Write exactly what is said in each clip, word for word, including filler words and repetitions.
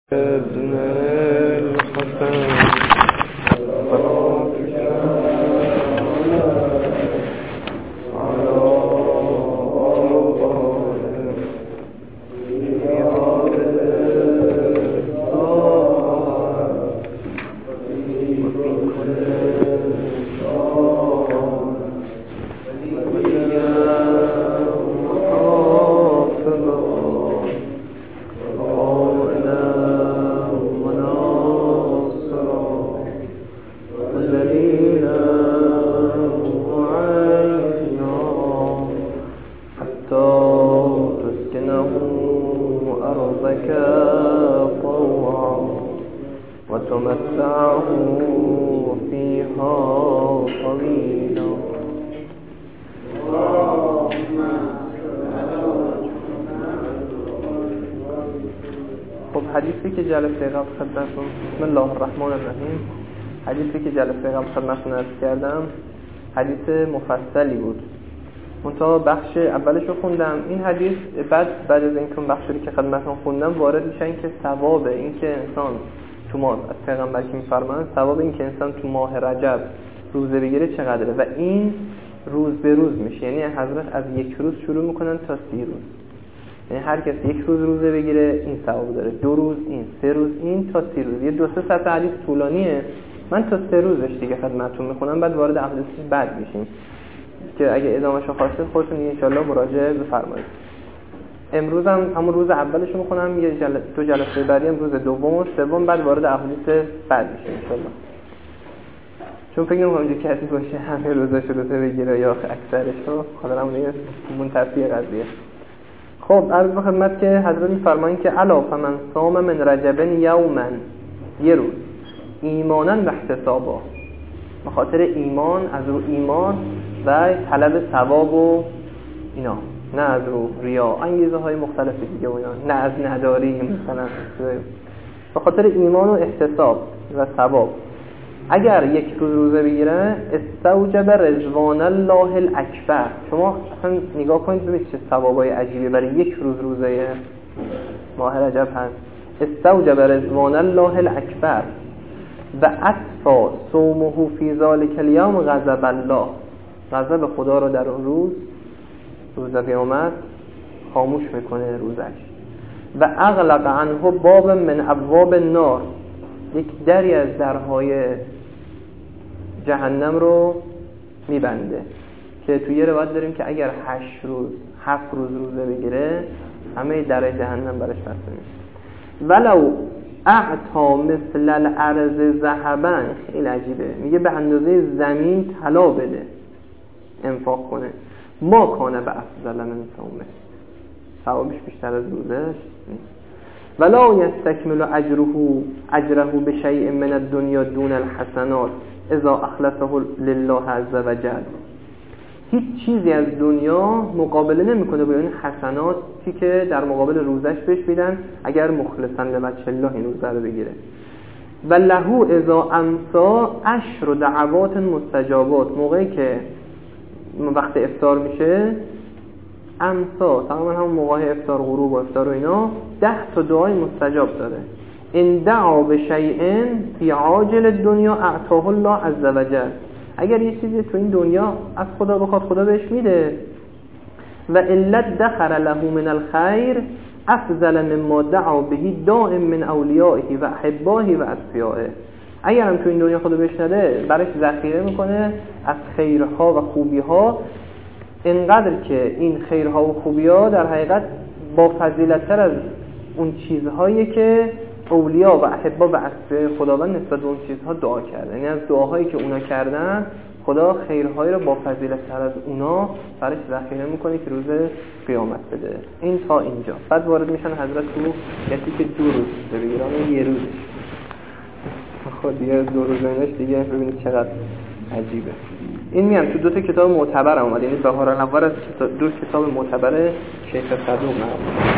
ابن الحسن بسم الله الرحمن الرحیم. حدیثی که جلسه قبل خدمتتون عرض کردم حدیث مفصلی بود. منتها بخش اولش رو خوندم. این حدیث بعد بعد از اینکه بخشی که خدمتتون خوندم وارد میشن که ثواب این که انسان تو ماه از پیغمبر که میفرمایند ثواب این که انسان تو ماه رجب روزه بگیره چقدره و این روز به روز میشه. یعنی حضرت از یک روز شروع میکنن تا سی روز. یعنی هر کسی یک روز روزه بگیره این ثواب داره، دو روز این، سه روز این، تا سی روز. یه دو سه صفحه حدیث طولانیه. من تا سه روزش دیگه خدمتتون میخونم، بعد وارد احادیث بعد میشیم که اگه ادامهشو خواستید خودتون ان شاء الله مراجعه بفرمایید. امروز هم همون روز اولش رو میخونم، یه جلسه دو جلسه بعدی هم روز دوم و سوم، بعد وارد احادیث بعد میشیم ان شاء الله. چون فکر نمی‌کنم که کسی باشه همه روزاش روزه بگیره یا اکثرش رو، حالا همون یه منتفی قضیه. خب عرض به خدمت که حضرت می‌فرمایند که الا فمن صام من رجب یوما، یه روز، ایمانا و احتسابا، به خاطر ایمان، از رو ایمان و طلب ثواب و اینا، نه از رو ریا، انگیزه های مختلفی دیگه و اینا، نه از نداری مثلا، به خاطر ایمان و احتساب و ثواب اگر یک روز روزه بگیره استوجب رضوان الله الاکبر. شما اصلا نگاه کنید ببینید چه ثوابای عجیبی برای یک روز روزه ماه رجب هست. استوجب رضوان الله الاکبر و اطفا صومه فی ذلک الیوم غضب الله، غضب خدا رو در اون روز روز قیامت خاموش میکنه روزش. و اغلق عنه باب من ابواب النار، یک دری از درهای جهنم رو میبنده که توی یه روایت داریم که اگر هشت روز هفت روز روزه بگیره همه در جهنم برش بسته میشه. ولو اعطا مثل الارض ذهبا، خیلی عجیبه، میگه به اندازه زمین طلا بده انفاق کنه، ما کانه به افضل من صومه، ثوابش بیشتر از روزش نیست. ولا یستکمل اجره اجره بشیء من الدنیا دون الحسنات اذا اخلصه لله عز وجل. هیچ چیزی از دنیا مقابله نمیکنه با این حسناتی که در مقابل روزش بهش میدن اگر مخلصا لوجه الله این روزه رو بگیره. و له اذا امسا عشر دعوات مستجابات، موقعی که وقت افطار میشه، امسا تماما همون موقع افطار غروب و افطار و اینا، ده تا دعای مستجاب داره. ان دعا بشیء فی عاجل الدنیا اعطاه الله عز وجل، اگر یه چیزی تو این دنیا از خدا بخواد خدا بهش میده. و علت دخل له من الخیر افضل مما دعا به دائم من اولیائه و احبائه و اصفیائه، اگر هم تو این دنیا خدا بهش نده برش ذخیره میکنه از خیرها و خوبیها، اینقدر که این خیرها و خوبی‌ها در حقیقت با فضیلت‌تر از اون چیزهایی که اولیا و احبا و اصفیاء خداوند نسبت به اون چیزها دعا کردن. یعنی از دعاهایی که اونا کردن خدا خیرهایی رو با فضیلت‌تر از اونا برش ذخیره میکنه که روز قیامت بده. این تا اینجا. بعد وارد میشن حضرت تو کسی که دو روز بگیرن، یه روزش خود دیگه دو روز اینش دیگه ببینید چقدر عجیبه. این میام تو دو تا کتاب معتبر اومد، یعنی بهار الانوار از دو کتاب معتبر شیخ صدوق نقل.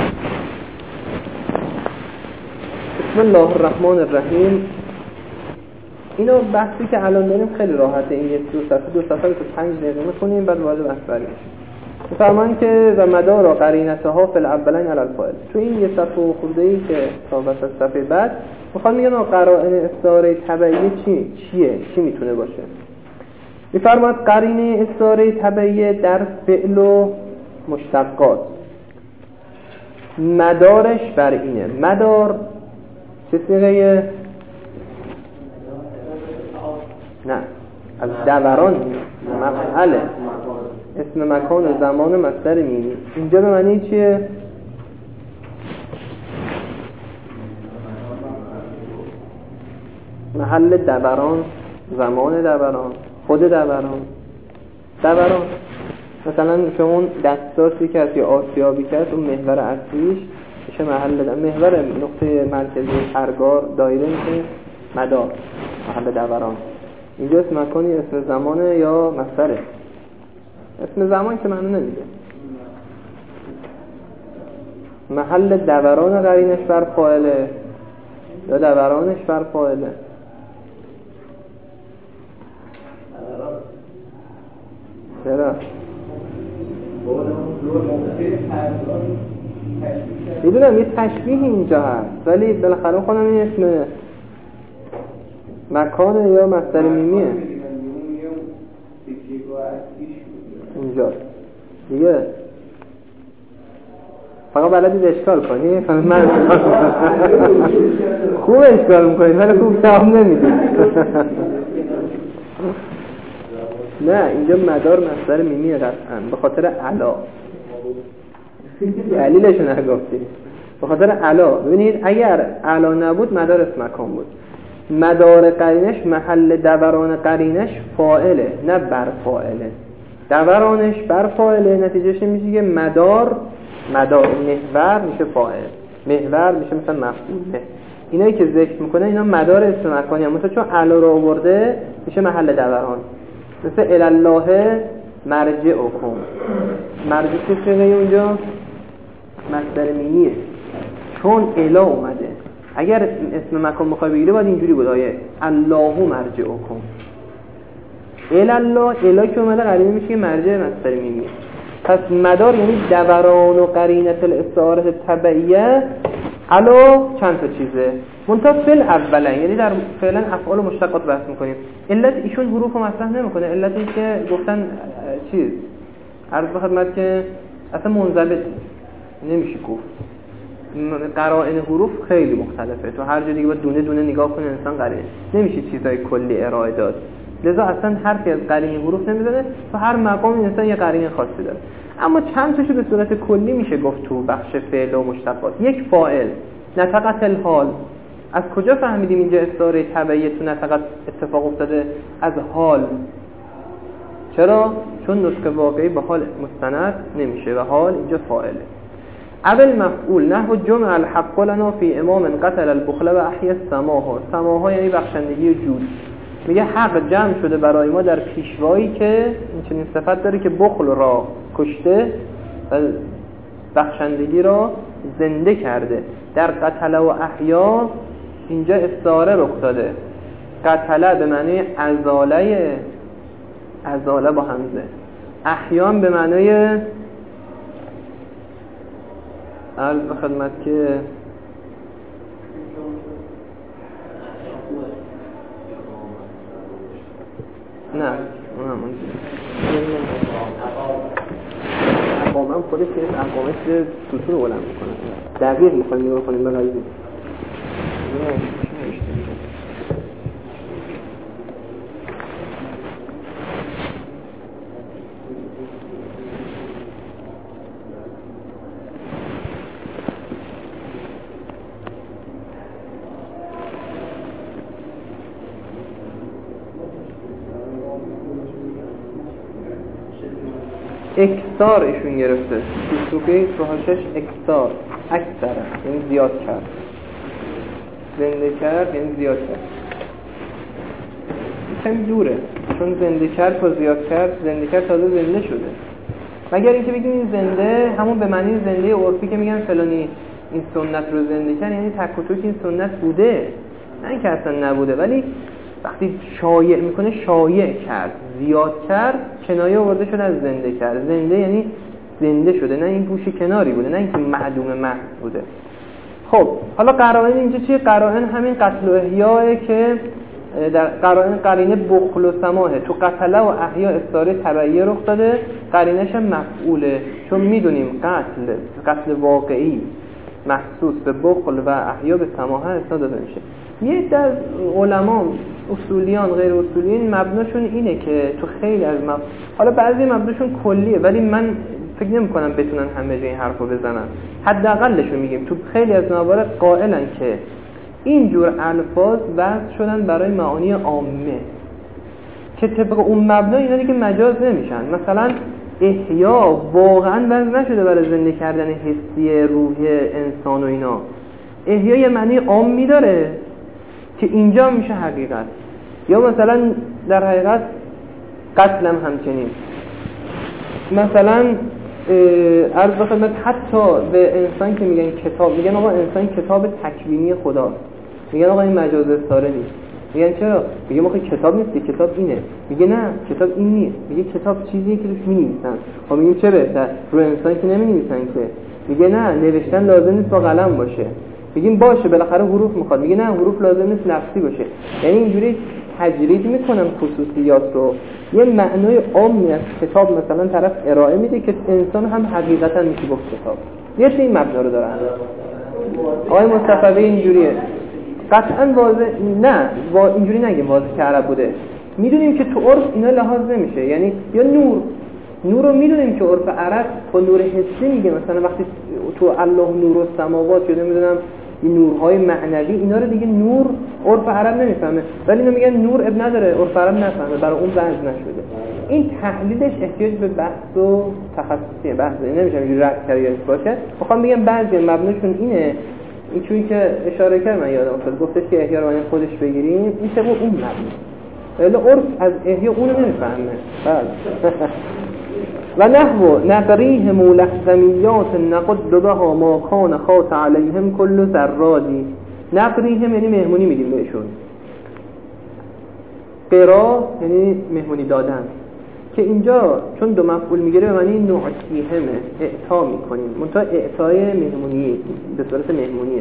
بسم الله الرحمن الرحیم. اینو بحثی که الان داریم خیلی راحته، این یه دو صفحه دو صفحه تو پنج دقیقه می‌خونیم بعد وارد بحث بریم. می‌فرمایند که و مدار و قرینتها فی الاولین علی الفاعل. تو این یه صفحه و خورده‌ای که تا وسط صفحه بعد میخوان میگن قرائن استعاره تبعیه چی چیه چی میتونه باشه. می‌فرماید قرینه استعاره تبعیه در فعل و مشتقات مدارش بر اینه. مدار چه صیغه؟ نه از دوران، مفعله، اسم مکان و زمان مصدر میمی. اینجا به معنی چیه؟ محل دوران، زمان دوران، خود دوران. دوران مثلا شما اون دستاسی که از یا آسیابی کرد اون محور اصلیش میشه محل دوران. محور نقطه مرکزی پرگار دایره میشه مدار، محل دوران. اینجا اسم مکانی اسم زمانه یا مصدره. اسم زمان که معنی نمیده. محل دوران قرینش بر فاعله یا دورانش بر فاعله. چرا؟ میدونم یه تشبیه اینجا هست ولی بالاخره خودم این اسم مکانه یا مصدر میمیه اینجا دیگه. فقط بلدید اشکال کنی من خوب اشکال میکنید ولی خوب جواب نمیدید. نه اینجا مدار مصدر میمیه قطعا به خاطر علا. دلیلشو نگفتی. به خاطر علا. ببینید اگر علا نبود مدار اسم مکان بود. مدار قرینش محل دوران قرینش فاعله نه بر فاعله. دورانش بر فاعله نتیجهش میشه که مدار مدار محور میشه فاعل، محور میشه مثلا مفعول. اینایی که ذکر میکنه اینا مدار اسم مکانی هم مثلا چون علا رو آورده میشه محل دوران. مثل الالله مرجعکم. مرجع چه صیغه اونجا؟ مصدر میمیه چون الا اومده. اگر اسم مکان بخوای بگیره باید اینجوری بود آیه الله مرجعکم. الالله الا که اومده قرینه میشه که مرجع مصدر میمیه. پس مدار یعنی دوران و قرینت الاستعاره تبعیه علا چند تا چیزه منتها فعل اوله، یعنی در فعلا افعال و مشتقات بحث میکنیم. علت ایشون حروف رو مطرح نمیکنه. علت این که گفتن چیز عرض به خدمت که اصلا منضبط نمیشه گفت. قرائن حروف خیلی مختلفه. تو هر جا دیگه باید دونه دونه نگاه کنه انسان قرینه نمیشه چیزای کلی ارائه داد. لذا اصلا حرفی از قرینه حروف نمیزنه. تو هر مقام انسان یه قرینه خاصی داره. اما چند تاشو به صورت کلی میشه گفت تو بخش فعل و مشتقات. یک فاعل نطقت الحال. از کجا فهمیدیم اینجا استعاره تبعیه تو نطقت اتفاق افتاده؟ از حال. چرا؟ چون نطق واقعی به حال مستند نمیشه و حال اینجا فاعله. اول مفعول نحو جمع الحق لنا فی امام قتل البخل و احیا السماها. سماها یعنی بخشندگی و جود. میگه حق جمع شده برای ما در پیشوایی که این چنین صفت داره که بخل را کشته و بخشندگی را زنده کرده. در قتل و احیا اینجا استعاره رخ داده. قتل به معنی ازاله، ازاله با همزه. احیان به معنی عرض به خدمت که نه اونم اقامم خودش که اقامش سطور رو بلند میکنه. دقیق میخوایم نگاه کنیم به غیبی. اکثار ایشون گرفته. سوسوقی تو هاشش اکثار اکثر یعنی زیاد کرد. زنده کرد یعنی زیاد کرد. کمی دوره چون زنده کرد تا زیاد کرد. زنده کرد تازه زنده شده. مگر اینکه بگیم این زنده همون به معنی زنده عرفی که میگن فلانی این سنت رو زنده کرد یعنی تک و توک این سنت بوده، نه اینکه اصلا نبوده. ولی وقتی شایع میکنه شایع کرد، زیاد کرد، کنایه آورده شده از زنده کرد. زنده یعنی زنده شده، نه این گوشه کناری بوده، نه اینکه معدوم محض بوده. خب حالا قرائن اینجا چیه؟ قرائن همین قتل و احیاء که در قرائن قرینه بخل و سماحه. تو قتل و احیا استعاره تبعیه رخ داده، قرینش هم مفعوله، چون میدونیم قتل قتل واقعی محسوس به بخل و احیا به سماحه اسناد داده میشه. یه در علما اصولیان غیر اصولیین مبناشون اینه که تو خیلی از مب... حالا بعضی مبناشون کلیه، ولی من فکر نمی کنم بتونن همه جای این حرفو بزنن. حداقلشو میگیم تو خیلی از موارد قائلن که این جور الفاظ وضع شدن برای معانی عامه که طبق اون مبنا اینا دیگه مجاز نمیشن. مثلا احیا واقعا وضع نشده برای زنده کردن حسی روحی انسان و اینا. احیا یه معنی عامی داره که اینجا میشه حقیقت، یا مثلا در حقیقت قتلم همچنین. مثلا عرض بخدمت حتی به انسان که میگن کتاب، میگن آقا انسان کتاب تکوینی خداست، میگن آقا این مجاز استعاره نیست. میگن چرا؟ میگه آقا کتاب نیست، کتاب اینه. میگه نه کتاب این نیست، میگه کتاب چیزیه که روش می‌نویسن. خب میگیم چه بهتر؟ رو انسان که نمی‌نویسن که. میگه نه نوشتن لازم نیست با قلم باشه. میگیم باشه بالاخره حروف میخواد، میگه نه حروف لازم نیست لفظی باشه. یعنی اینجوری تجرید میکنن خصوصیات رو، یه معنای عامی از کتاب مثلا طرف ارائه میده که انسان هم حقیقتا میشه گفت کتاب. یه این مبنا رو دارن. آقای مصطفی اینجوریه قطعا واضح نه وا... اینجوری نگیم واضح که عرب بوده. میدونیم که تو عرف اینا لحاظ نمیشه، یعنی یا نور نور رو میدونیم که عرف عرب با نور حسی میگه، مثلا وقتی تو الله نور السماوات یا نمیدونم این نورهای معنوی، اینا رو دیگه نور عرف عرب نمیفهمه، ولی اینا میگن نور اب نداره، عرف عرب نفهمه، برای اون بحث نشده. این تحلیلش احتیاج به بحث و تخصصیه، بحث نمیشه اینجوری رد کردی باشه. میخوام بگم بعضی مبناشون اینه، این چونی که اشاره کرد من یادم افتاد، گفتش که احیا رو باید خودش بگیریم، این طبق اون مبنا، ولی عرف از احیا اونو نمیفهمه. بله و نحو نقریهم لحظمیات نقد بها ما کان خاط علیهم کل ذرادی. نقریهم یعنی مهمونی میدیم بهشون، قرا یعنی مهمونی دادن، که اینجا چون دو مفعول میگیره به معنی نعطیهمه، اعطا میکنیم، منتها اعطای مهمونی به صورت مهمونیه.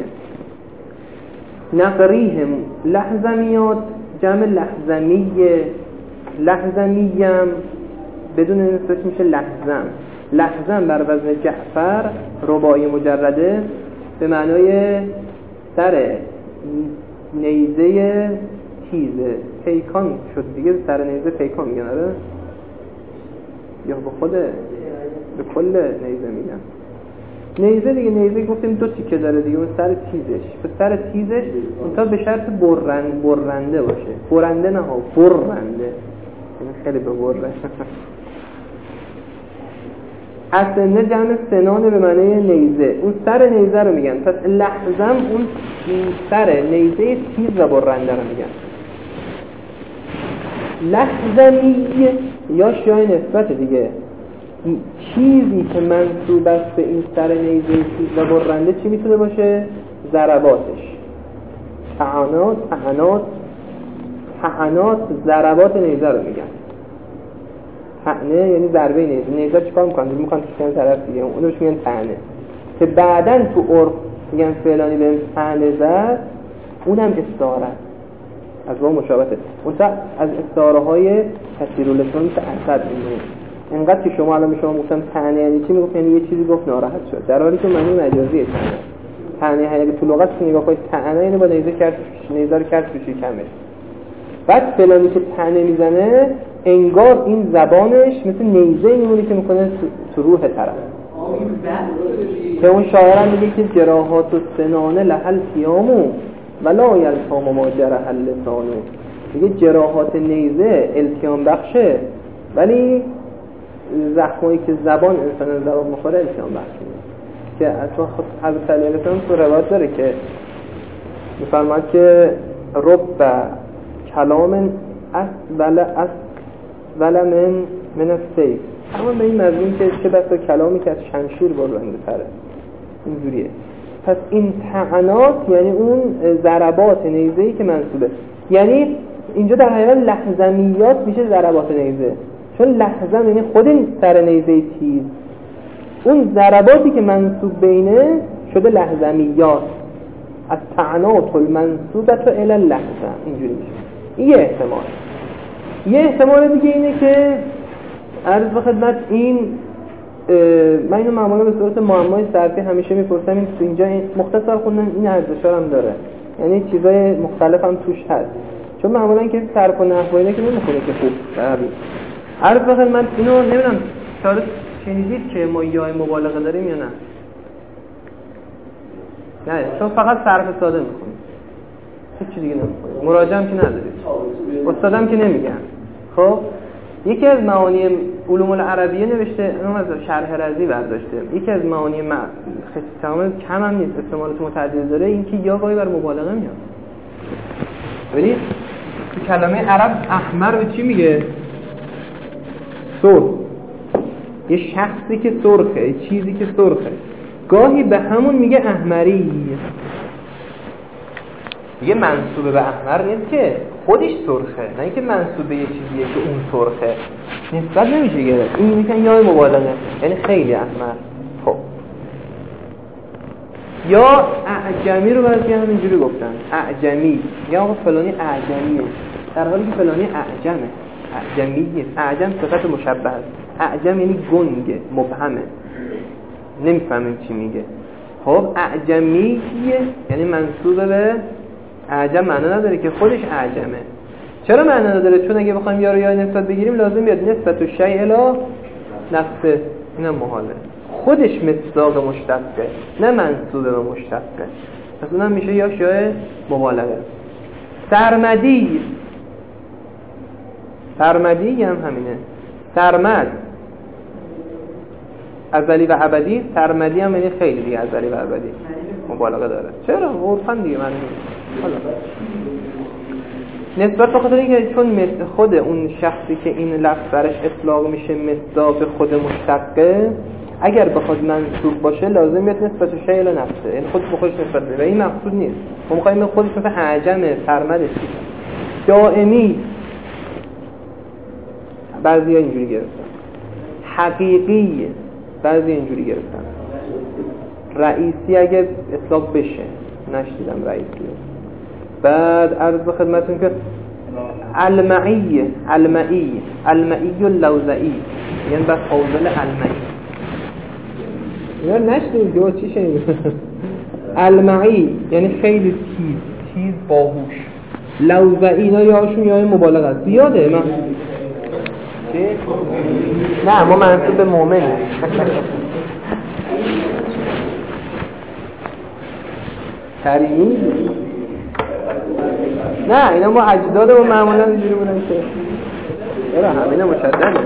نقریهم لحظمیات جمع لحظمیه، لحظمیم بدون نسبت میشه لحظم. لحظم بر وزن جعفر رباعی مجرده به معنای سر نیزه تیزه، پیکان شد دیگه، سر نیزه پیکان میگن. آره یا به خود به کل نیزه میگن نیزه دیگه. نیزه گفتیم دو تیکه داره دیگه، اون سر تیزش، به سر تیزش اونتا به شرط برند برنده باشه، برنده نه ها برنده، یعنی خیلی به بره. اسنه جمع سنانه به معنی نیزه، اون سر نیزه رو میگن. پس لحظم اون سر نیزه تیز و برنده رو میگن. لحظمی یا شای نسبت دیگه، چیزی که منصوب است به این سر نیزه تیز و برنده چی میتونه باشه؟ ضرباتش، طعنات طعنات طعنات ضربات نیزه رو میگن. طعنه یعنی ضربه نیزه. نیزه چیکار میکنن؟ میکنن تو طرف دیگه، اون روش میگن طعنه، که بعدن تو عرف میگن فلانی بهم طعنه زد، اونم استعاره از با مشابهته. اونتا از استعاره های کثیراللسان مثل اسد میمونه. انقدر که شما الان شما گفتم طعنه یعنی چی، میگفت یعنی یه چیزی گفت ناراحت شد، در حالی که معنی مجازیه طعنه. طعنه اگه تو لغت نگاه کنید طعنه یعنی با نیزه کرد، نیزه رو کرد تو شکمش. بعد فلانی که طعنه میزنه انگار این زبانش مثل نیزه میمونه که میکنه تو روح طرف. که اون شاعر میگه که جراحات و سنانه لحل سیامو ولا یلتام ما جرح اللسانو. میگه جراحات نیزه التیام بخشه، ولی زخمایی که زبان انسان زبان مخوره التیام بخشه. که اصلا خود حضرت علی علیه السلام تو روایت داره که میفرماد که رب کلام اس ولا اس ولا من من السیف، اما به این مضمون که چه بسا کلامی که از شمشیر برنده تره. اینجوریه. پس این طعنات یعنی اون ضربات نیزه‌ای که منصوبه، یعنی اینجا در حقیقت لحظمیات میشه ضربات نیزه، چون لحظم یعنی خود این سر نیزه تیز اون ضرباتی که منصوب بینه شده لحظمیات، از تعنات المنصوبت الی اللحظه، اینجوری میشه. این یه احتمال. یه احتمال دیگه اینه که عرض به خدمت این من اینو معمولا به صورت معمای صرفی همیشه میپرسم، این تو اینجا مختصر خوندن این ارزشا هم داره، یعنی چیزای مختلف هم توش هست، چون معمولا که صرف و نحو اینا که نمیخونه که خوب عربی. عرض به خدمت اینو نمیدونم شاید شنیدید که ما یای مبالغه داریم یا نه؟ نه، چون فقط صرف ساده میخونیم، هیچ چیزی دیگه نمیخونیم، مراجعه هم که ندارید، استادم که نمیگن. خب یکی از معانی علوم العربیه نوشته، اون از شرح رضی برداشته، یکی از معانی خصیصا کم هم نیست، استعمالات متعدد داره، این که یا گاهی بر مبالغه میاد. ببینید تو کلمه عرب احمر به چی میگه؟ سرخ. یه شخصی که سرخه، یه چیزی که سرخه، گاهی به همون میگه احمری. یه منصوب به احمر نیست که خودش سرخه، نه اینکه منصوب به یه چیزیه که اون سرخه، نسبت نمیشه گرفت. این میگن یا مبالغه، یعنی خیلی احمر. خب یا اعجمی رو بعضی همینجوری گفتن، اعجمی، یا آقا فلانی اعجمیه، در حالی که فلانی اعجمه، اعجمیه. اعجم صفت مشبه است، اعجم یعنی گنگه، مبهمه، نمیفهمیم چی میگه. خب اعجمیه یعنی منصوب به اعجم، معنا نداره که خودش اعجمه. چرا معنا نداره؟ چون اگه بخوایم یا رو یا نسبت بگیریم لازم بیاد نسبت و شیء الی نفسه، اینم محاله. خودش مصداق مشتقه، نه منصوب به مشتقه، پس اونم میشه یا شیء مبالغه. سرمدی، سرمدی هم همینه، سرمد ازلی و ابدی، سرمدی هم یعنی خیلی دیگه ازلی و ابدی، مبالغه داره. چرا؟ عرفاً دیگه من حالا نسبت به خاطر اینکه چون مثل خود اون شخصی که این لفظ برش اطلاق میشه مصداق خود مشتقه، اگر بخواد منصوب باشه لازم بیاد نسبت شیء الی نفسه، یعنی خود به خودش نسبت بده و این مقصود نیست. ما می‌خوایم خودش مثلا اعجمه، سرمد چیه. دائمی بعضیا اینجوری گرفتن، حقیقی بعضی اینجوری گرفتن، رئیسی اگه اطلاق بشه، نشدیدم رئیسی. بعد عرض به خدمتتون که المعی، المعی، المعی اللوزعی، یعنی بس حوزل المعی. اینا نشدیم که با چی شنید؟ المعی یعنی خیلی تیز، تیز باهوش. لوزعی اینا یهاشون یه مبالغه است، زیاده. من چی؟ نه ما منصوب به مؤمن. کریمی؟ نه اینا ما اجداد و معمولا اینجوری بودن که چرا همه اینا مشدده. بله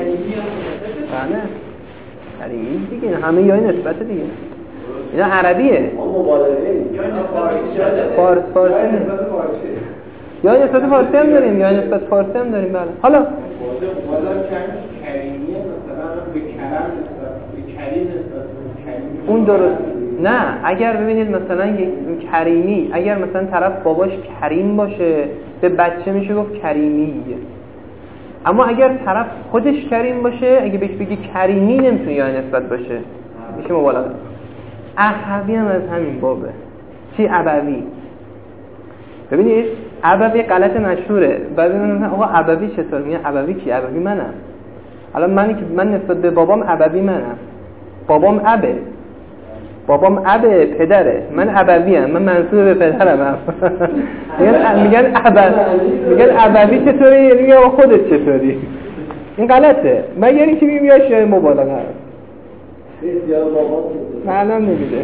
کریمی دیگه، همه یا نسبت دیگه، اینا عربیه. فارس فارسی یا نسبت فارسی هم داریم، یا نسبت فارسی هم داریم. بله حالا کریمیه مثلا به کرم نسبت به کریم نسبت به اون درست. نه اگر ببینید مثلا یک کریمی، اگر مثلا طرف باباش کریم باشه به بچه میشه گفت کریمی، اما اگر طرف خودش کریم باشه اگه بهش بگی کریمی نمیتونه یا نسبت باشه، میشه مبالغه. اخوی هم از همین بابه. چی ابوی؟ ببینید ابوی غلط مشهوره، بعضی میگن آقا ابوی چطور؟ میگن ابوی کی؟ ابوی منم. الان منی که من نسبت به بابام ابوی منم، بابام ابه، بابام ابه پدره، من ابوی ام، من منسوب به پدرم. میگن میگن ابوی، میگن ابوی چطوری؟ یعنی میگن خودت چطوری؟ این غلطه. مگر اینکه میگم یا شای مبالغه است. بسیار بابا معلوم نمیده.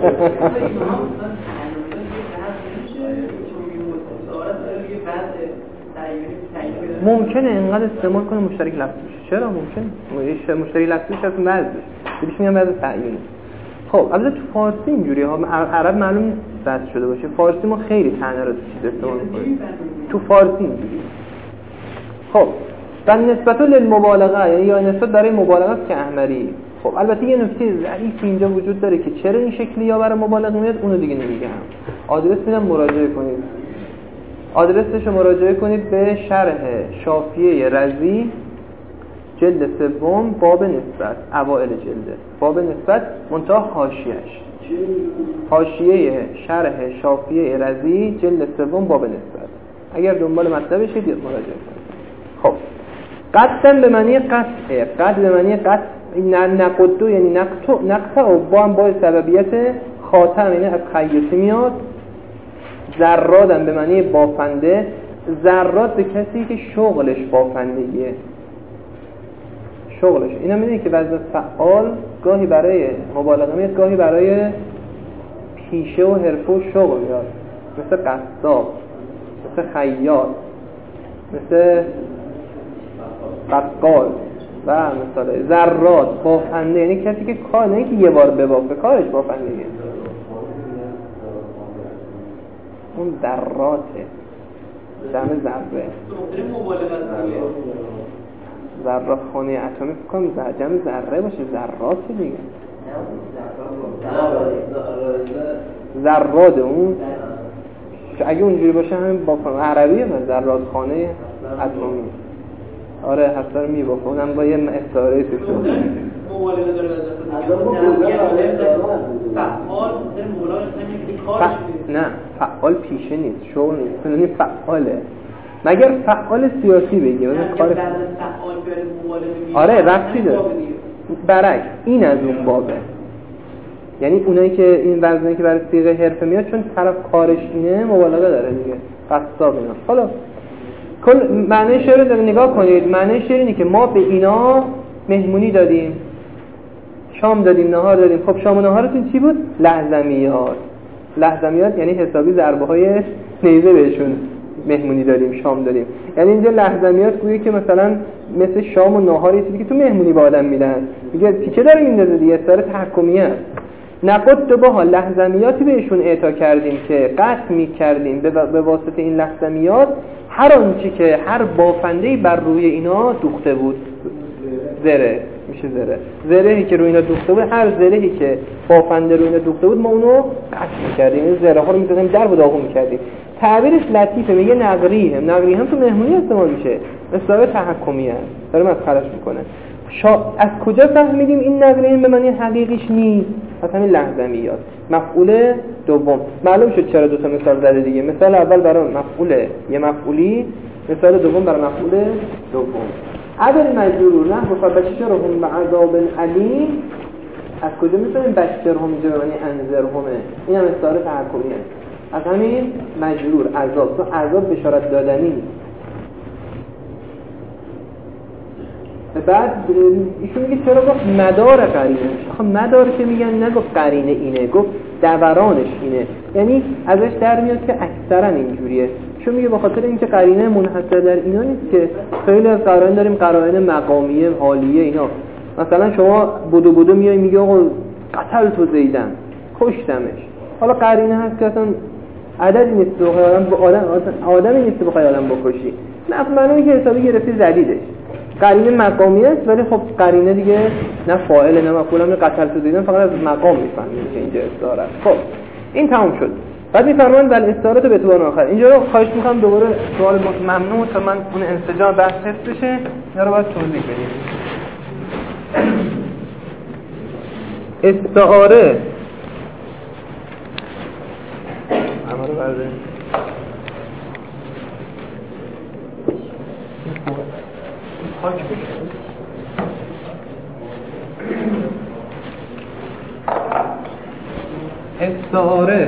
ممکنه اینقدر استعمال کنه مشترک لفظی بشه. چرا ممکنه؟ مشترک لفظی شاید بعضی بهش میگن بعضی تعیینی. خب البته تو فارسی اینجوری ها، عرب معلوم نیست بس شده باشه. فارسی ما خیلی تنه رو تو چیز استعمال می‌کنیم. تو فارسی اینجوری. خب در نسبت للمبالغه، یعنی یا نسبت برای مبالغه است که احمری. خب البته یه نکته ضعیف اینجا وجود داره که چرا این شکلی یا برای مبالغه میاد اونو دیگه نمیگم. آدرس میدم مراجعه کنید. آدرسش رو مراجعه کنید به شرح شافیه رضی جلد سوم باب نسبت اوائل جلده، باب نسبت منتها حاشیه‌اش، حاشیه شرح شافیه رضی جلد سوم باب نسبت. اگر دنبال مطلب بشید مراجعه کنید. خب قطعا به معنی قطعه، قطع به معنی قطع، نقدو یعنی نقطع، نقطع و با هم با سببیت خاتم یعنی از خیاطی میاد. ذرات به معنی بافنده، ذرات به کسی که شغلش بافندگیه، شغلش. اینا میدونی که وزن فعال گاهی برای مبالغه میاد، گاهی برای پیشه و حرفه و شغل میاد، مثل قصاب، مثل خیاط، مثل بقال و مثلا ذرات بافنده یعنی کسی که کار نه که یه بار ببافه، کارش بافندگیه. اون ذراته، جمع ذره، ذرات خانه اتمی فکرم جمع ذره باشه، ذرات دیگه، ذرات اون اگه اونجوری باشه همین با عربیه من ذرات خانه اتمی. آره حتی رو میبافه، اونم با یه استعاره توش شد. مبالغه داره فعال در مولاش نمیگه کارش نه فعال پیشه نیست، شغل نیست، یعنی فعاله. مگر فعال سیاسی بگی مثلا کار فعال بیاره مبالغه. آره ربطی داره. برعکس این از اون بابه. یعنی اونایی که این وزنی که برای صیغه حرفه میاد چون طرف کارش اینه مبالغه داره دیگه. قصاب اینا. حالا کل معنی شعر رو نگاه کنید. معنی شعر اینه که ما به اینا مهمونی دادیم، شام دادیم، نهار دادیم. خب شام و نهارتون چی بود؟ لحظمیات. لحظمیات یعنی حسابی ضربه های نیزه بهشون مهمونی دادیم، شام دادیم. یعنی اینجا لحظمیات گویی که مثلا مثل شام و نهار یه چیزی که تو مهمونی به آدم میدن. میگه تیکه داره میندازه دیگه، اصرار تحکمیه. نقد تو باها لحظمیاتی بهشون اعطا کردیم که قطع می‌کردیم به واسطه این لحظمیات هر آنچه که هر بافنده‌ای بر روی اینا دوخته بود. زره میشه زره. زرهی که روی اینا دوخته بود، هر زرهی که بافنده روی اینا دوخته بود ما اونو قطع می‌کردیم. این زره ها رو می‌زدیم در و داغون می‌کردیم. تعبیرش لطیفه، میگه نقری هم. نقری هم تو مهمونی استعمال میشه. اصطلاح تحکمیه. داره مسخرهش میکنه. شا... از کجا فهمیدیم این نقری هم به معنی حقیقیش نیست؟ پس همین لحظمیات. مفعول دوم. معلوم شد چرا دو تا مثال زده دیگه. مثال اول برای مفعول یه مفعولی، مثال دوم برای مفعول دوم. عدل مجرور نه فبشرهم بعذاب علیم. از کجا میفهمیم بشرهم اینجا به معنی انذرهمه؟ این هم اصطلاح تحکمیه. از همین مجرور عذاب، تو عذاب بشارت دادنی. بعد ایشون میگه چرا گفت مدار قرینه؟ آخه مدار که میگن نگفت قرینه اینه، گفت دورانش اینه. یعنی ازش در میاد که اکثرا اینجوریه. چون میگه به خاطر اینکه قرینه منحصر در اینا نیست که خیلی از قرائن داریم، قرائن مقامیه، حالیه اینا. مثلا شما بودو بودو میای میگه آقا قتل تو زیدن، کشتمش. حالا قرینه هست که اصلا عددی نیست که بخوای آدم با آدم آدمی نیست که بخوای آدم بکشی. نه معنی که حسابی گرفتی زدیدش. قرینه مقامی است ولی خب قرینه دیگه نه فاعل نه مفعول هم قتل تو دیدن، فقط از مقام میفهمیم که اینجا استعاره است. خب این تموم شد. بعد میفرمایند بل استعاره به اعتبار آخر. اینجا رو خواهش میکنم دوباره سوال ممنوع تا من اون انسجام بحث حفظ بشه یا رو باید توضیح بدیم. استعاره اما رو برداریم. خاک بشه. استعاره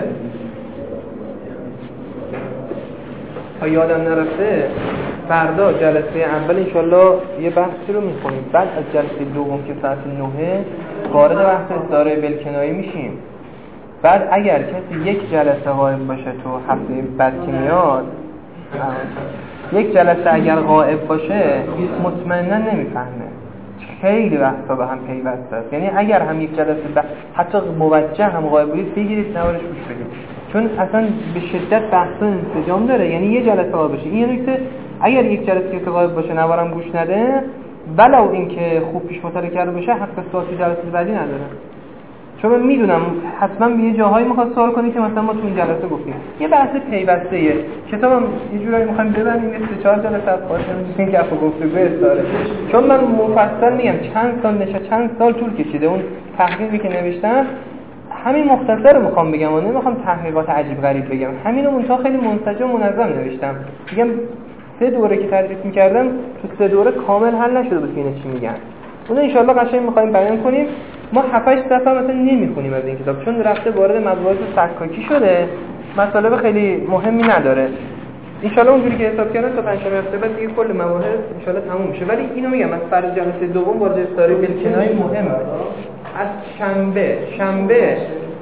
تا یادم نرفته فردا جلسه اول انشالله یه بحثی رو میخونیم. بعد از جلسه دوم که ساعت نه وارد بحث استعاره بالکنایه میشیم. بعد اگر کسی یک جلسه غایب باشه تو هفته بعد که میاد، یک جلسه اگر غایب باشه مطمئنا نمیفهمه. خیلی وقتا به هم پیوسته است. یعنی اگر هم یک جلسه ب... حتی موجه هم غایب بودید بگیرید نوارش گوش بدید، چون اصلا به شدت بحث انسجام داره. یعنی یه جلسه غایب باشه، این نکته اگر یک جلسه که غایب باشه نوارم گوش نده، ولو اینکه خوب پیش مطالعه کرده باشه حق صحبت جلسه بعدی نداره. چون من میدونم حتما به یه جاهایی میخواد سوال کنی که مثلا ما تو این جلسه گفتیم یه بحث پیوسته‌ایه. کتابم یه جورایی میخوایم ببریم یه سه چهار جلسه از خاطر این که افو گفتگو استاره، چون من مفصل میگم چند سال نشه چند سال طول کشیده اون تحقیقی که نوشتم. همین مختصر رو میخوام بگم و نمیخوام تحقیقات عجیب غریب بگم، همینو منتها خیلی منسجم و منظم نوشتم. میگم سه دوره که تدریس میکردم تو سه دوره کامل حل نشده بود که اینا چی میگن. اون ان شاءالله قشنگ میخوایم بیان کنیم. ما هفت هشت صفحه مثلا نمیخونیم از این کتاب چون رفته وارد مباحث سکاکی شده، مطالب خیلی مهمی نداره. ان شاءالله اونجوری که حساب کردن تا پنجشنبه هفته بعد دیگه کل مباحث ان شاءالله تموم میشه. ولی اینو میگم از فرض جلسه دوم وارد استاری بلکنای مهمه. از شنبه شنبه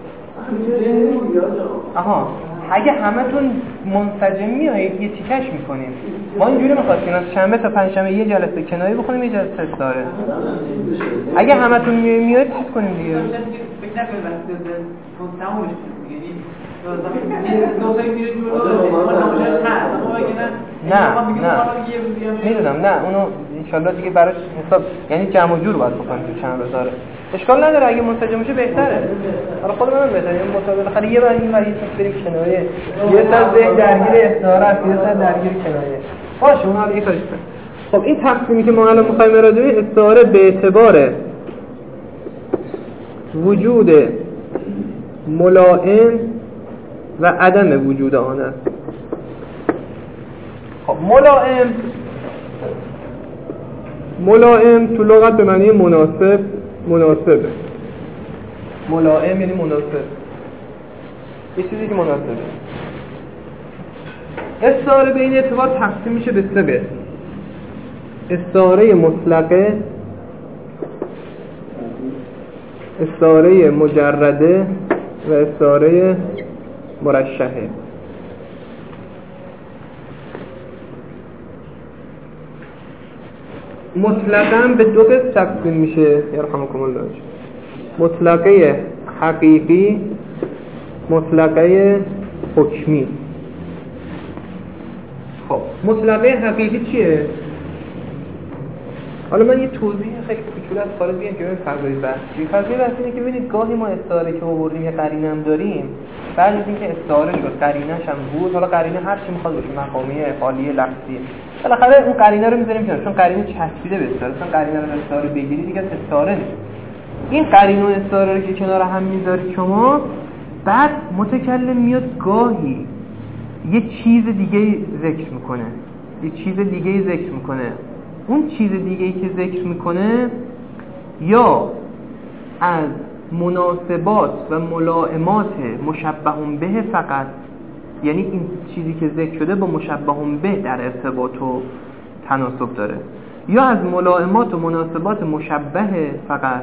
آها اگه همتون منسجم میایید یه تیکش میکنیم. ما اینجوری می‌خواستیم از شنبه تا پنجشنبه یه جلسه کنایی بخونیم یه جلسه استاره. اگه همتون میایید چیز کنیم دیگه. فکر نکنید وقتی تمومش کنیم. نه نه میدونم نه اونو انشالله دیگه براش حساب یعنی جمع و جور باید بکنیم تو چند روزاره. اشکال نداره اگه منسجم بشه بهتره. حالا خود منم بهتره این مطابق بالاخره یه بار این ولی چیز بریم کنایه یه سر ذهن درگیر استعاره یه سر درگیر کنایه باشه اون حالا یه کاریش کنیم. خب این تقسیمی که ما الان می‌خوایم راجع به استعاره به اعتبار وجود ملائم و عدم وجود آن است. خب ملائم ملائم تو لغت به معنی مناسب مناسبه. ملائم یعنی مناسب، یه چیزی که مناسبه. استعاره به این اعتبار تقسیم میشه به سه قسم: استعاره مطلقه، استعاره مجرده و استعاره مرشحه. مطلقاً به دو قسم تقسیم میشه یرحمکم الله. مطلقه حقیقی، مطلقه حکمی. خب مطلقه حقیقی چیه؟ حالا من یه توضیح خیلی کوچولو از خارج بیام که ببین فضای بحثی. فضای بحثی اینه که ببینید گاهی ما استعاره که آوردیم یه قرینه هم داریم، بعد از اینکه استعاره شد قرینه‌ش هم بود، حالا قرینه هر چی میخواد باشه، مقامیه، حالیه، لفظیه، بالاخره اون قرینه رو میذاریم کنار چون قرینه چسبیده به استعاره. مثلا قرینه رو استعاره بگیری دیگه استعاره نیست. این قرینه و استعاره رو که کنار هم میذارید شما، بعد متکلم میاد گاهی یه چیز دیگه ذکر میکنه، یه چیز دیگه ذکر میکنه. اون چیز دیگه‌ای که ذکر میکنه یا از مناسبات و ملائمات مشبهون به فقط، یعنی این چیزی که ذکر شده با مشبهون به در ارتباط و تناسب داره، یا از ملائمات و مناسبات مشبه فقط،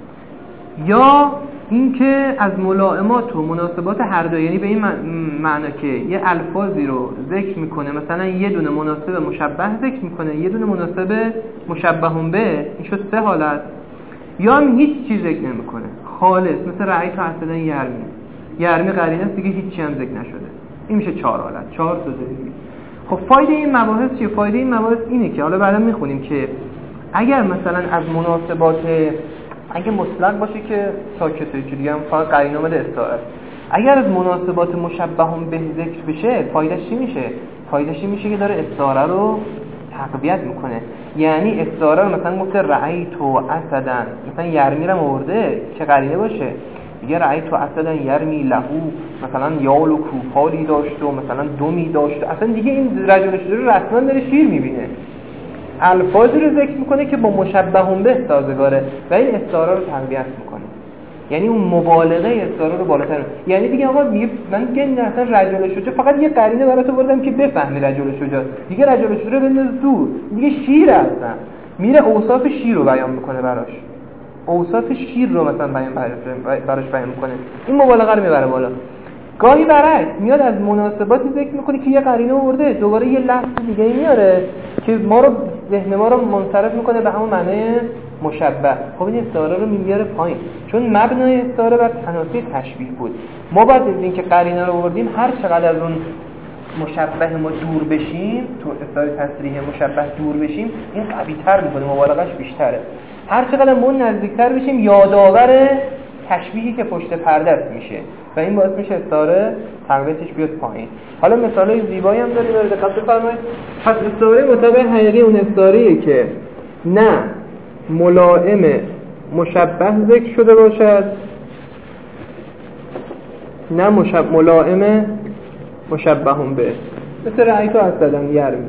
یا اینکه از ملائمات و مناسبات هر دو، یعنی به این معنی که یه الفاظی رو ذکر میکنه، مثلا یه دونه مناسب مشبه ذکر میکنه، یه دونه مناسب مشبهون به، این شد سه حالت. یا هم هیچ چیز ذکر نمیکنه خالص، مثل رأی تا اصلا یرمی یرمی قرینه است دیگه هیچی هم ذکر نشده، این میشه چهار حالت، چهار تا ذکر. خب فایده این مباحث چیه؟ فایده این مباحث اینه که حالا بعدا میخونیم که اگر مثلا از مناسبات، اگه مطلق باشه که ساکته، چه دیگه هم فقط قرینه اومده استعاره. اگر از مناسبات مشبهون به ذکر بشه، فایدهش چی میشه؟ فایدهش این میشه که داره استعاره رو تقویت میکنه. یعنی استعاره رو مثلا گفته رأیت اسدا، مثلا یرمی رو آورده که قرینه باشه دیگه، رأیت اسدا یرمی لهو، مثلا یال و کوپالی داشت و مثلا دومی داشت، اصلا دیگه این رجل شده رو رسما داره شیر میبینه. الفاظی رو ذکر میکنه که با مشبهون به سازگاره و این استعاره رو تقویت میکنه، یعنی اون مبالغه استعاره رو بالاتر. یعنی دیگه آقا دیگه من دیگه اصلا رجل شجاع فقط یه قرینه برات آوردم که بفهمی رجل شجاع، دیگه رجل شجاع رو بنداز دور، دیگه شیر هستن، میره اوصاف شیر رو بیان میکنه براش، اوصاف شیر رو مثلا بیان براش بیان میکنه، این مبالغه رو میبره بالا. گاهی برعکس میاد از مناسباتی ذکر میکنه که یه قرینه آورده، دوباره یه لفظ دیگه میاره که ما رو ذهن ما رو منصرف میکنه به همون معنی مشبه. خب این استعاره رو میاره پایین، چون مبنای استعاره بر تناسب تشبیه بود. ما بعد از اینکه قرینه رو آوردیم هر چقدر از اون مشبه ما دور بشیم، تو استعاره تصریح مشبه دور بشیم، این قوی‌تر میکنه، مبالغه‌اش بیشتره. هر چقدر ما نزدیکتر بشیم یادآور تشبیهی که پشت پرده است میشه و این باعث میشه استعاره تقویتش بیاد پایین. حالا مثالای زیبایی هم داریم، دقت بفرمایید. پس استعاره مطابق حقیقی اون استعاره‌ایه که نه ملائم مشبه ذکر شده باشد، نه مشب... ملائم مشبهون به، مثل رأیتو از دادن یرمی.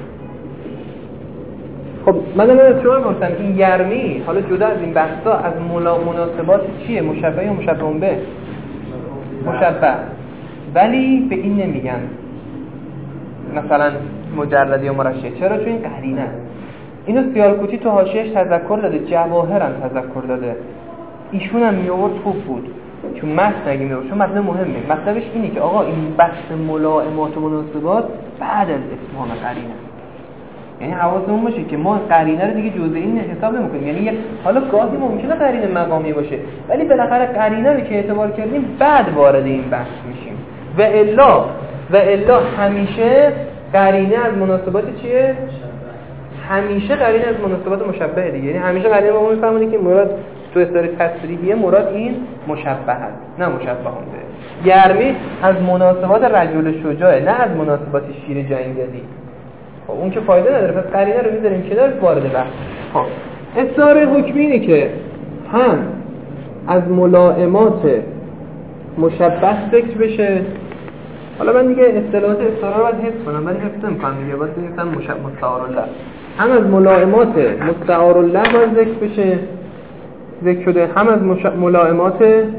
خب من الان از شما گفتم این یرمی حالا جدا از این بحثا از ملا مناسبات چیه؟ مشبه یا مشبهون به؟ مشبه. ولی به این نمیگن مثلا مجرد یا مرشح. چرا؟ چون این قرینه است. اینو سیالکوتی تو حاشیه‌اش تذکر داده، جواهر هم تذکر داده، ایشون هم می‌آورد خوب بود چون متن نگیم می‌آورد، چون متن مهمه. مطلبش اینه که آقا این بحث ملائمات و مناسبات بعد از اتمام قرینه، یعنی حواسمون باشه که ما قرینه رو دیگه جزء این حساب نمی‌کنیم. یعنی حالا گاهی ممکنه قرینه مقامی باشه ولی بالاخره قرینه رو که اعتبار کردیم بعد وارد این بحث میشیم. و الا و الا همیشه قرینه از مناسبات چیه؟ همیشه قرینه از مناسبات مشبه دیگه. یعنی همیشه قرینه ما میفهمونیم که مراد تو استعاره تصریحیه مراد این مشبه است، نه مشبهون به. یرمی از مناسبات رجل شجاعه، نه از مناسبات شیر جنگلی. خب اون که فایده نداره، پس قرینه رو میذاریم کنار وارد بحث. خب استعاره حکمی اینه که هم از ملائمات مشبه ذکر بشه. حالا من دیگه اصطلاحات استعاره رو باید حفظ کنم، ولی حفظ نمی‌کنم دیگه، باید بگم مستعار الله. هم از ملائمات مستعار الله باید ذکر بشه، ذکر شده، هم از مش... ملائمات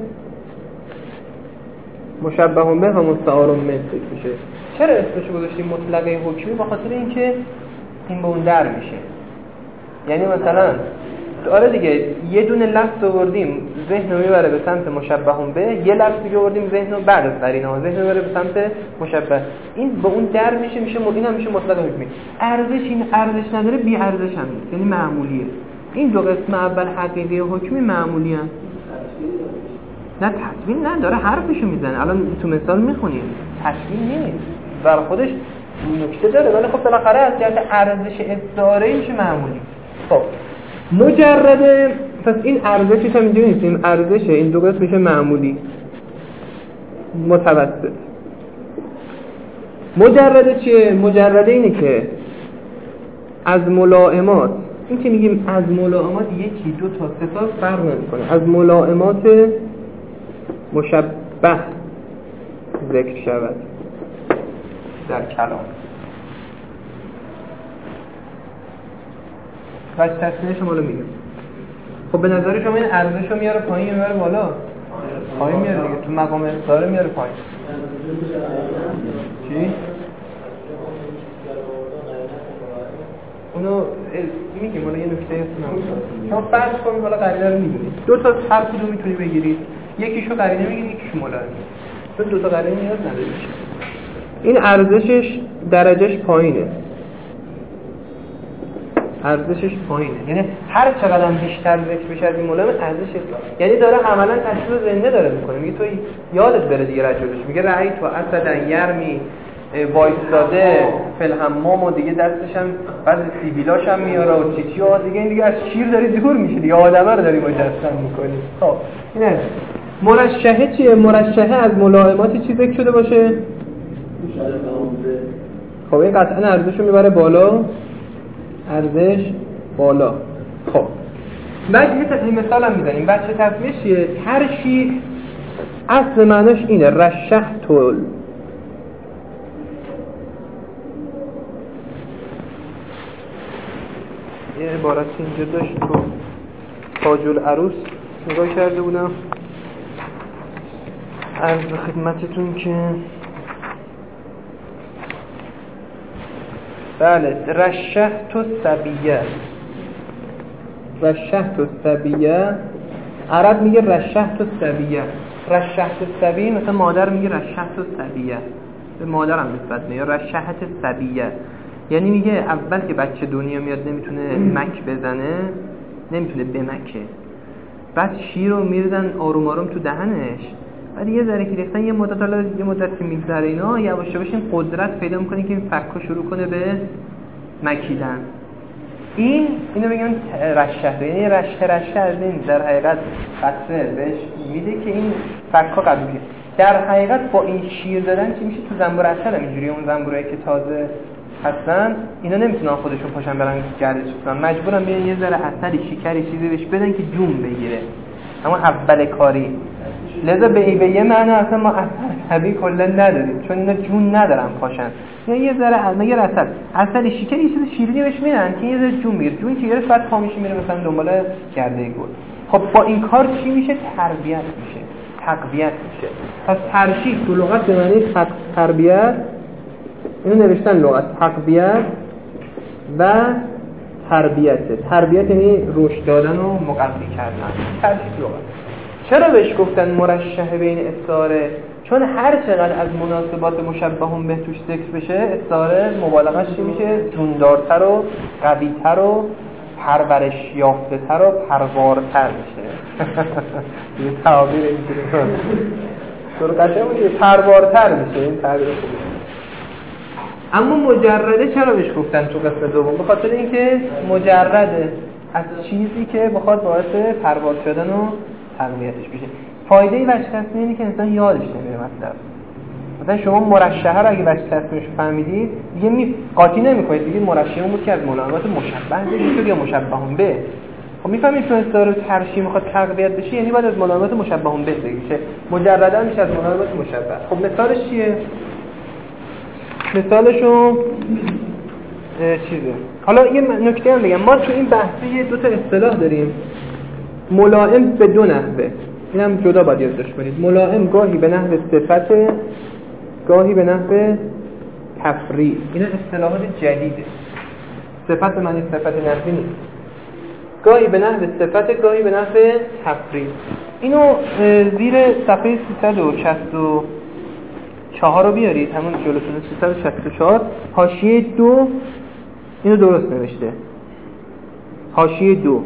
مشبه به و مستعار من ذکر بشه. چرا اسمش گذاشتیم مطلقه حکمی؟ به خاطر اینکه این به اون در میشه. یعنی مثلا آره دیگه یه دونه لفظ آوردیم ذهن رو میبره به سمت مشبه به، یه لفظ دیگه آوردیم ذهن رو بعد از قرینه ها ذهن رو میبره به سمت مشبه. این به اون در میشه، میشه این هم میشه مطلق حکمی. ارزش این ارزش نداره، بی ارزش هم نیست، یعنی معمولیه. این دو قسم اول حقیقی و حکمی معمولی هست. نه تصویر نداره، حرفشو میزنه. الان تو مثال میخونیم تصویر نیست در خودش نکته داره، ولی خب بالاخره از جهت ارزش استعاره میشه معمولی. خب مجرده، پس این ارزشش هم اینجوری نیست، این ارزشه این دو قسم میشه معمولی متوسط. مجرده چیه؟ مجرده اینه که از ملائمات، این که میگیم از ملائمات یکی دو تا سه تا فرق نمیکنه، از ملائمات مشبه ذکر شود در کلام. وجه تصمیه شما رو میگم. خب به نظر شما این ارزش رو میاره پایین یا میاره بالا؟ پایین میاره دیگه، تو مقام استعاره میاره پایین. چی؟ اونو میگیم حالا یه نکته هست. شما فرض کنید حالا قرینه رو میگیرید، دو تا هر کدوم میتونی بگیرید، یکیشو قرینه میگیرید یکیشو ملائمه. چون دو تا قرینه نیاز نداره. این ارزشش درجهش پایینه، ارزشش پایینه، یعنی هر چقدر بیشتر ذکر بشه از این ملائم ارزشش، یعنی داره عملا تشبیه زنده داره میکنه. میگه تو یادت بره دیگه رجلش، میگه رأی تو اسدن یرمی وایستاده فلحمام و دیگه دستش هم بعضی سیبیلاش هم میاره و چیچی ها دیگه، این دیگه از شیر داری دور میشه دیگه، آدمه رو داری مجسم میکنی. خب اینه مرشحه چیه؟ مرشحه از ملائمات چی ذکر شده باشه؟ خب این قطعا ارزشو میبره بالا، ارزش بالا. خب بعد یه مثال هم میزنیم. بچه تصمیه چیه؟ ترشیح اصل معناش اینه رشحت ال یه عبارت اینجا داشت تو تاج العروس نگاه کرده بودم عرض به خدمتتون که بله رشحت الصبیه، رشحت الصبیه عرب میگه رشحت الصبیه، رشحت الصبیه مثلا مادر میگه رشحت الصبیه، به مادر هم نسبت میده، یا رشحت الصبیه یعنی میگه اول که بچه دنیا میاد نمیتونه مک بزنه، نمیتونه بمکه، بعد شیر رو میردن آروم آروم تو دهنش، بعد یه ذره که ریختن یه مدت حالا یه مدت که میگذره اینا یواش یواش این قدرت پیدا میکنه که این فکو شروع کنه به مکیدن. این اینو بگم رشه، یعنی رشه رشه از این در حقیقت قطره بهش میده که این فکا قبولیه. در حقیقت با این شیر دادن چی میشه؟ تو زنبور عسل هم اینجوری، اون زنبورایی که تازه هستن اینا نمیتونن خودشون پاشن برن گردش کنن، مجبورن بیان یه ذره عسلی شکری چیزی بهش بدن که جون بگیره، اما اول کاری. لذا به ای به یه معنی اصلا ما عسل طبیعی کلا نداریم، چون اینا جون ندارن پاشن. یا یه ذره مگه عسل عسل شکری یه چیز شیرینی بهش میدن که یه ذره جون بگیره، جون که گرفت بعد پا میشه میره مثلا دنبال گرده گل. خب با این کار چی میشه؟ تربیت میشه، تقویت میشه. پس ترشیح تو لغت به معنی تربیت، اینو نوشتن لغت تقویت و تربیت. تربیت یعنی رشد دادن و مقوی کردن. ترشیح لغت. چرا بهش گفتن مرشح بین استعاره؟ چون هر چقدر از مناسبات مشبهون به توش ذکر بشه، استعاره مبالغه‌اش چی میشه؟ جوندارتر و قوی‌تر و پرورش یافته‌تر و پروارتر میشه. یه تعبیر اینجوری تو رو قشنگ میگه پروارتر میشه، این تعبیر خوبه. اما مجرده چرا بهش گفتن تو قسمت دوم؟ به خاطر اینکه مجرده از چیزی که بخواد باعث پروار شدن و تقویتش بشه. فایده وجه تصمیه اینه که انسان یادش نمیره مطلب. مثلا شما مرشحه رو اگه وجه تصمیمش فهمیدید دیگه می قاطی نمی‌کنید، دیگه مرشحه بود که از ملائمات مشبه بشه یا مشبهون به. خب میفهمید چون استعاره ترشیح میخواد تقویت بشه، یعنی باید از ملائمات مشبهون به بشه. مجردا میشه از ملائمات مشبه. خب مثالش چیه؟ مثالشو چیزه. حالا یه نکته هم بگم، ما تو این بحثی دو تا اصطلاح داریم. ملائم به دو نحوه، اینم جدا باید یادداشت کنید. ملائم گاهی به نحو صفت، گاهی به نحو تفریع. اینا اصطلاحات جدیده. صفت معنی صفت نحوی نیست. گاهی به نحو صفت، گاهی به نحو تفریع. اینو زیر صفحه سیصد و شصت و چهار رو بیارید، همون جلوتون سیصد و شصت و چهار حاشیه دو، اینو درست نوشته. حاشیه دو.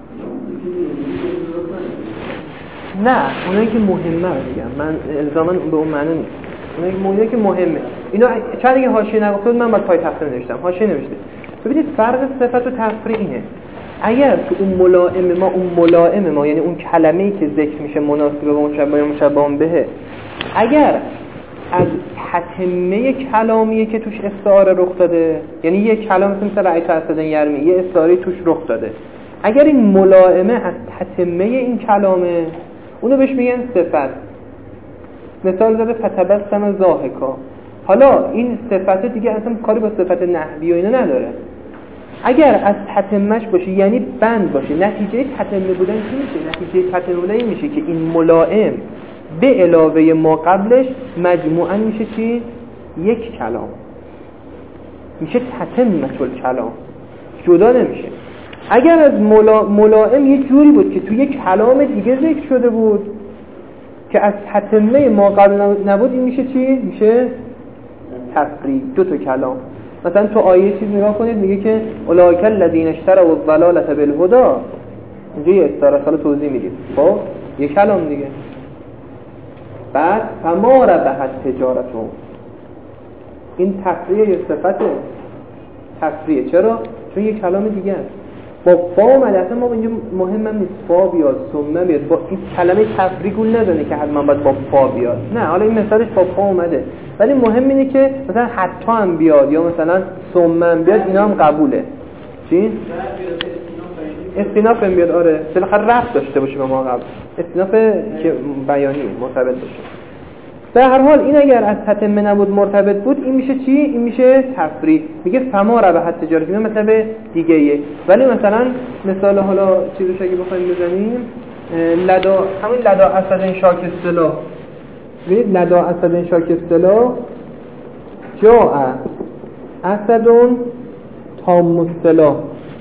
نه اونایی که مهمه رو میگم، من الزاما به اون معنی نیست. اونایی مهمه که مهمه. اینا چند دیگه حاشیه نگفته من بعد پای تفسیر نوشتم. حاشیه نوشته. ببینید فرق صفت و تفریع اینه. اگر تو اون ملائم ما، اون ملائم ما یعنی اون کلمه‌ای که ذکر میشه مناسب با مشبه مشبه به، اگر از تتمه کلامیه که توش استعاره رخ داده، یعنی یه کلام مثل رأیت اسدن یرمی یه استعاره توش رخ داده، اگر این ملائمه از تتمه این کلامه، اونو بهش میگن صفت. مثال زده فتبسم ضاحکا. حالا این صفت دیگه اصلا کاری با صفت نحوی و اینا نداره. اگر از تتمهش باشه یعنی بند باشه، نتیجه تتمه بودن چی میشه؟ نتیجه تتمه بودن این میشه که این ملائم به علاوه ما قبلش مجموعاً میشه چی؟ یک کلام. میشه تتمه الکلام، جدا نمیشه. اگر از ملا... ملائم یه جوری بود که تو یک کلام دیگه ذکر شده بود که از تتمه ما قبل نبود، این میشه چی؟ میشه تفریع، دو تا کلام. مثلا تو آیه چیز نگاه کنید میگه که اولئک الذین اشتروا الضلالة بالهدی، اینجا یه استعاره سال توضیح میدید. خب یک کلام دیگه. بعد فما ربحت تجارتهم، این تفریع یا صفت تفریع. چرا؟ چون یک کلام دیگه است. با فا اومده، اصلا ما اینجا مهم هم نیست فا بیاد ثم بیاد، با این کلمه تفریع گول نداره که حتما باید با فا بیاد. نه، حالا این مثالش با فا اومده، ولی مهم اینه که مثلا حتی هم بیاد یا مثلا ثم هم بیاد، اینا هم قبوله. چی؟ استیناف هم بیاد. آره بالاخره رفت داشته باشه به ما قبل، استیناف که بیانی مرتبط باشه. در هر حال این اگر از تتمه نبود مرتبط بود، این میشه چی؟ این میشه تفریع. میگه فما ربحت تجارت، این مطلب دیگه ایه. ولی مثلا مثال حالا چیزش اگه بخوایم بزنیم، لدا همین لدا اسد شاک اصطلاح، ببینید لدا اسد شاک اصطلاح جاء اسدون تام اصطلاح.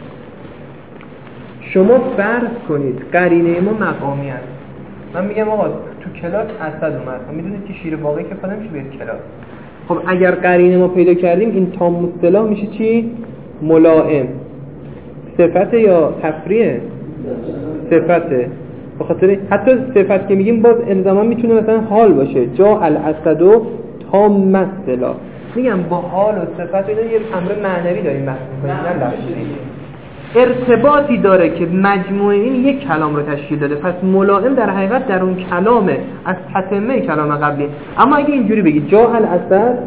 شما فرض کنید قرینه ما مقامی است. من میگم آقا تو کلاس اسد اومد، میدونید که شیر واقعی که پا نمیشه بیاد کلاس. خب اگر قرینه ما پیدا کردیم، این تام اصطلاح میشه چی؟ ملائم. صفت یا تفریع؟ صفته. به خاطر حتی صفت که میگیم باز الزاما میتونه مثلا حال باشه، جا الاسد و تام اصطلاح. میگم با حال و صفت اینا یه امر معنوی داریم بحث می‌کنیم، نه لفظی. ارتباطی داره که مجموع این یک کلام رو تشکیل داده. پس ملائم در حقیقت در اون کلامه، از تتمه کلام قبلی. اما اگه اینجوری بگی جا الاسد،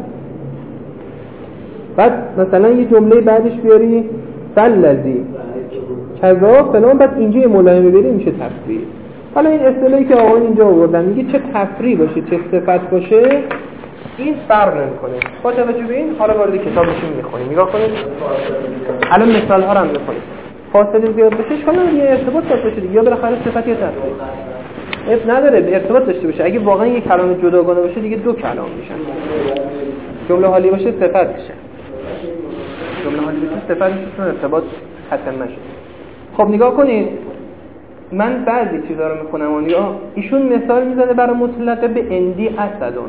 بعد مثلا یه جمله بعدش بیاری فلذی کذا فلان، بعد اینجا یه ملائمه بری میشه تفریع. حالا این اصطلاحی که آقایان اینجا آوردن میگه چه تفریع باشه چه صفت باشه این فرق نمیکنه. با توجه به این حالا وارد کتابشون میخونیم، نگاه کنید. الان مثال ها رو هم میخونیم. فاصله زیاد بشه اشکال یه ارتباط داشته باشه دیگه، یا بالاخره صفت یا تفریع اب نداره به ارتباط داشته باشه. اگه واقعا یک کلام جداگانه باشه دیگه دو کلام میشن. جمله حالی باشه صفت میشه، جمله حالی باشه صفت میشه چون ارتباط ختم نشه. خب نگاه کنید، من بعضی چیزا رو میخونم و نگاه ایشون مثال میزنه برای مطلقه به اندی اسدون.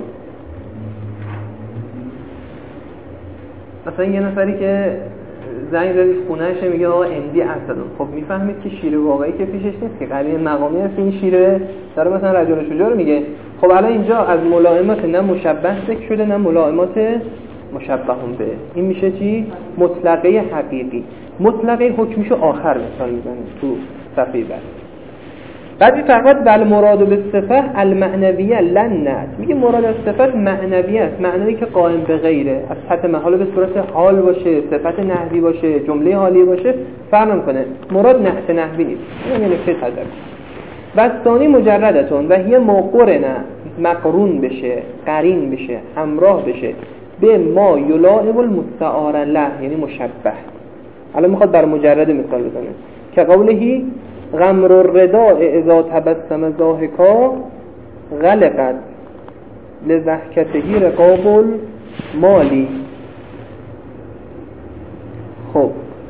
مثلا یه نفری که زنگ زدید خونه‌اش میگه آقا اندی اسدون، خب میفهمید که شیر واقعی که پیشش نیست که قضیه مقامی هست، این شیره داره مثلا رجل شجاع رو میگه. خب الان اینجا از ملائمات نه مشبه ذکر شده نه ملائمات مشبهون به، این میشه چی؟ مطلقه حقیقی. مطلقه حکمشو آخر مثال میزنه تو صفحه بعد. بعد فقط بل مراد به صفه المعنویه لنت، میگه مراد از صفت معنویه است، معنایی که قائم به غیره، از حد محال به صورت حال باشه، صفت نحوی باشه، جمله حالی باشه فرق نمیکنه. مراد نحت نحوی نیست. این یعنی چه تذکر. و ثانی مجردتون و هی مقرنه، مقرون بشه، قرین بشه، همراه بشه به ما یلائم المستعار له، یعنی مشبه. الان میخواد بر مجرد مثال بزنه که قولهی غمر الرداء اذا تبسم ضاحکا غلقت لضحکته رقاب المالی. خب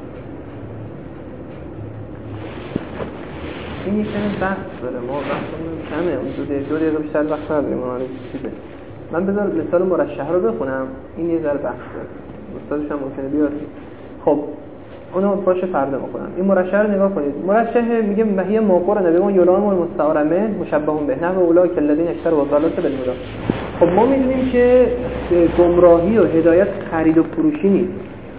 این یک کمی بحث داره، ما بحثمون کمه، اون دو دقیقه دو دقیقه بیشتر وقت نداریم. من بذار مثال مرشح رو بخونم، این یه ذره بحث داره، استادش هم ممکنه بیاد. خب اونو باشه فردا میکنم. این مرشح رو نگاه کنید. مرشح میگه مهیه موقور نبی ما یلائم المستعار مشبهون به نحو اولئک الذین اشتروا الضلالة بالهدی. خب ما میدونیم که گمراهی و هدایت خرید و فروشی نیست،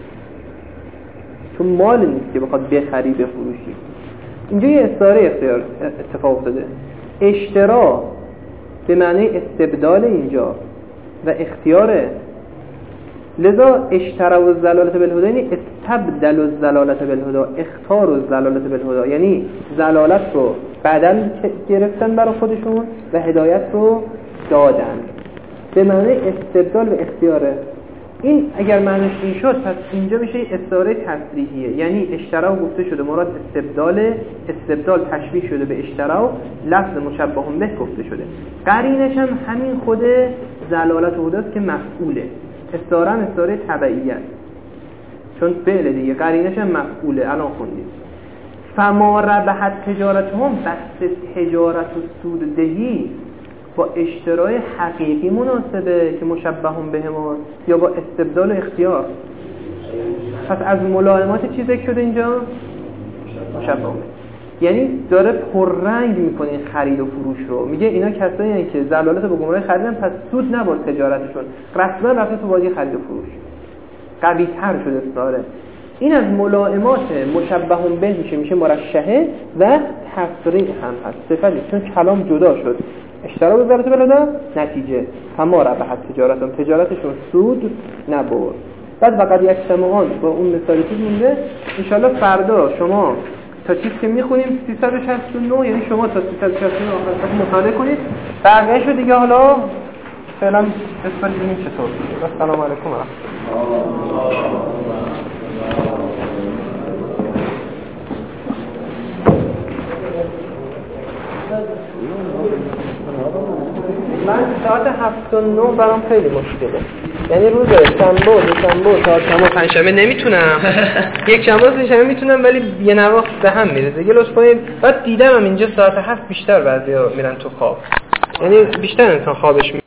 چون مال نیست که بخواد بخری بفروشی. اینجا یه استعاره اختیار اتفاق افتاده. اشترا به معنی استبدال اینجا و اختیاره، لذا اشتروا الضلالة بالهدی یعنی استبدلوا الضلالة بالهدی، اختاروا الضلالة بالهدی، یعنی ضلالت رو بدل گرفتن برای خودشون و هدایت رو دادن. به معنی استبدال و اختیاره. این اگر معنیش این شد پس اینجا میشه استعاره تصریحیه، یعنی اشترا گفته شده مراد استبدال، استبدال تشبیه شده به اشترا، لفظ مشبه به گفته شده. قرینش هم همین خود ضلالت و هداست که مفعوله. استعاره هم استعاره تبعیه چون فعل دیگه، قرینش هم مفعوله. الان خوندیم فما ربحت تجارتهم، بس تجارت و سود دهی با اشترای حقیقی مناسبه که مشبهون به ما، یا با استبدال و اختیار. پس از ملائمات چی ذکر شده اینجا؟ مشبهون، یعنی داره پررنگ میکنه این خرید و فروش رو. میگه اینا کسایی هستن که ضلالت با گمراهی خریدن پس سود نبرد تجارتشون، رسما رفته تو بازی خرید و فروش، قوی تر شده استعاره. این از ملائمات مشبهون به میشه، میشه مرشحه و تفریع هم هست، صفتی چون کلام جدا شد. اشترا به ضرورت بلده نتیجه فما ربحت تجارتون، تجارتشون سود نبرد. بعد وقت یک سمعان با اون مثالی که مونده انشالله فردا شما تا چیز که میخونیم سیصد و شصت و نه، یعنی شما تا سیصد و شصت و نه آخر مطالعه کنید، بقیه‌شو دیگه حالا فعلا بسپار ببینیم چطور. السلام علیکم و رحمت الله. من ساعت هفت و نه برام خیلی مشکله، یعنی روز شنبه و دوشنبه و چهارشنبه و پنجشنبه نمیتونم، یک شنبه و سه‌شنبه میتونم ولی یه نواخت به هم میره دیگه. لطف کنید. بعد دیدم هم اینجا ساعت هفت بیشتر بعضیا میرن تو خواب، یعنی بیشتر انسان خوابش